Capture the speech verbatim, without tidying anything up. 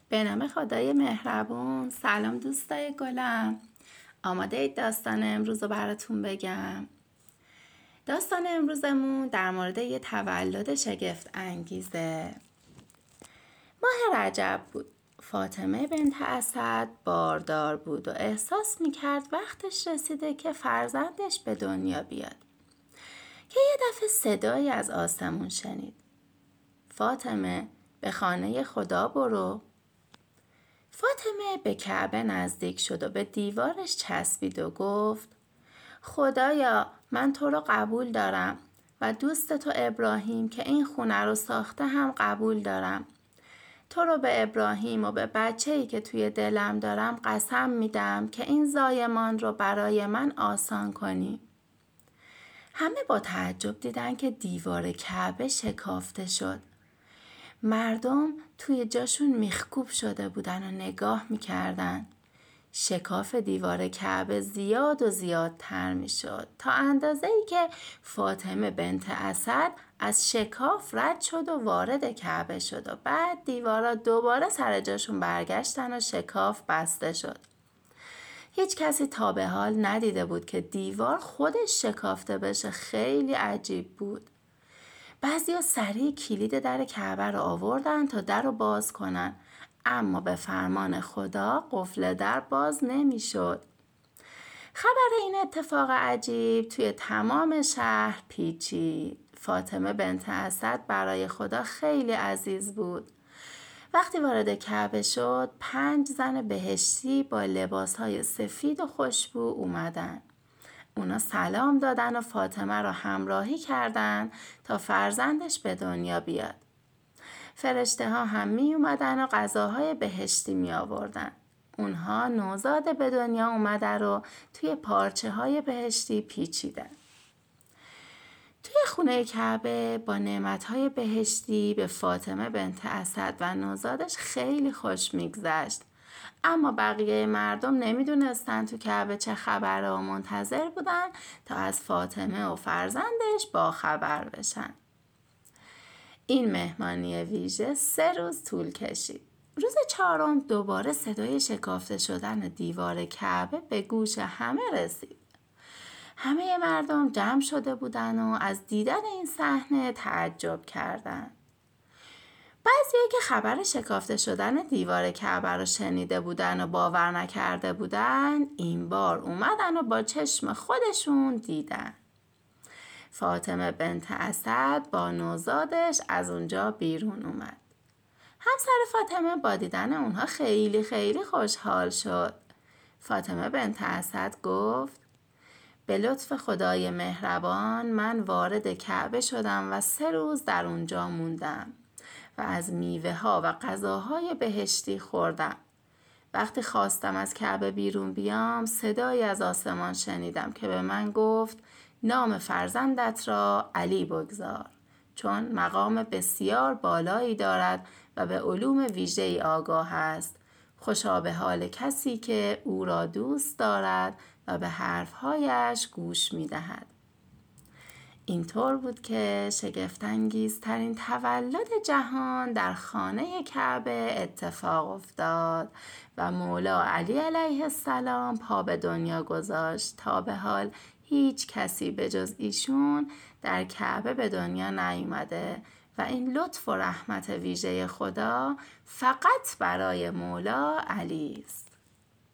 به نام خدای مهربون. سلام دوستای گلم، آماده اید داستان امروز رو براتون بگم؟ داستان امروزمون در مورد یه تولد شگفت انگیزه. ماه رجب بود. فاطمه بنت اسد باردار بود و احساس میکرد وقتش رسیده که فرزندش به دنیا بیاد که یه دفعه صدایی از آسمون شنید: فاطمه، به خانه خدا برو. فاطمه به کعبه نزدیک شد و به دیوارش چسبید و گفت: خدایا، من تو رو قبول دارم و دوست تو ابراهیم که این خونه رو ساخته هم قبول دارم. تو رو به ابراهیم و به بچه‌ای که توی دلم دارم قسم میدم که این زایمان رو برای من آسان کنی. همه با تعجب دیدن که دیوار کعبه شکافته شد. مردم توی جاشون میخکوب شده بودن و نگاه میکردن. شکاف دیوار کعبه زیاد و زیادتر میشد تا اندازه ای که فاطمه بنت اسد از شکاف رد شد و وارد کعبه شد و بعد دیوارا دوباره سر جاشون برگشتن و شکاف بسته شد. هیچ کسی تا به حال ندیده بود که دیوار خودش شکافته بشه. خیلی عجیب بود. بعضیا سریع کلید در کعبه رو آوردن تا در رو باز کنن، اما به فرمان خدا قفل در باز نمی شد. خبر این اتفاق عجیب توی تمام شهر پیچید. فاطمه بنت اسد برای خدا خیلی عزیز بود. وقتی وارد کعبه شد، پنج زن بهشتی با لباسهای سفید و خوشبو اومدن. اونا سلام دادن و فاطمه را همراهی کردن تا فرزندش به دنیا بیاد. فرشته ها هم می اومدن و غذاهای بهشتی می آوردن. اونها نوزاد به دنیا اومده رو توی پارچه های بهشتی پیچیدن. توی خونه کعبه با نعمتهای بهشتی به فاطمه بنت اسد و نوزادش خیلی خوش میگذشت. اما بقیه مردم نمیدونستن تو کعبه چه خبره و منتظر بودن تا از فاطمه و فرزندش با خبر بشن. این مهمانی ویژه سه روز طول کشید. روز چهارم دوباره صدای شکافته شدن دیوار کعبه به گوش همه رسید. همه مردم جمع شده بودن و از دیدن این صحنه تعجب کردند. بعضی‌ها که خبر شکافته شدن دیوار کعبه رو شنیده بودن و باور نکرده بودن، این بار اومدن و با چشم خودشون دیدن. فاطمه بنت اسد با نوزادش از اونجا بیرون اومد. همسر فاطمه با دیدن اونها خیلی خیلی خوشحال شد. فاطمه بنت اسد گفت: به لطف خدای مهربان من وارد کعبه شدم و سه روز در اونجا موندم و از میوه ها و غذاهای بهشتی خوردم. وقتی خواستم از کعبه بیرون بیام، صدایی از آسمان شنیدم که به من گفت: نام فرزندت را علی بگذار، چون مقام بسیار بالایی دارد و به علوم ویژه‌ای آگاه است. خوشا به حال کسی که او را دوست دارد و به حرفهایش گوش می دهد. اینطور بود که شگفت‌انگیزترین تولد جهان در خانه کعبه اتفاق افتاد و مولا علی علیه السلام پا به دنیا گذاشت. تا به حال هیچ کسی به جز ایشون در کعبه به دنیا نیامده و این لطف و رحمت ویژه خدا فقط برای مولا علی است.